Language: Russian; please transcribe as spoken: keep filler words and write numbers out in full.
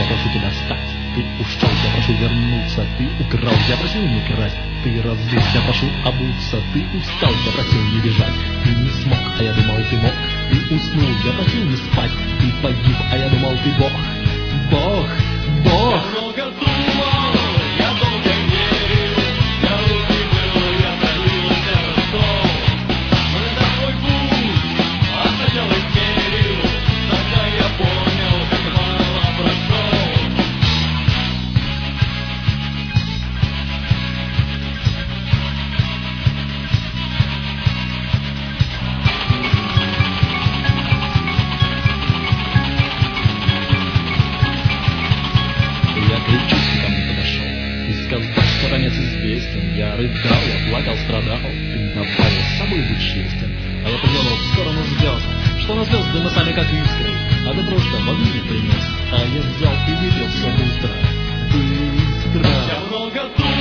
прошу тебя встать. Ты ушел, я прошу вернуться. Ты украл, я просил не красть. Ты разул, я прошу обуться. Ты устал, я просил не бежать. Ты не смог, а я думал ты мог. Ты уснул, я просил не спать. Ты погиб, а я думал ты Бог. Бог, Бог. Я много думал, я долго верил, я руки был, я пролился ростов. Но это твой путь, а сначала верил, тогда я понял, как мало прошел. Я кричусь, ко мне подошел и сказал, что ранец известен. Я рыдал, я плакал, страдал. Ты добавил, с собой быть честен. А я повернул в сторону звезд, что на звезды мы сами как искры. А ты просто воды не принес, а я взял и выпил все быстро. Быстро. Я много думал.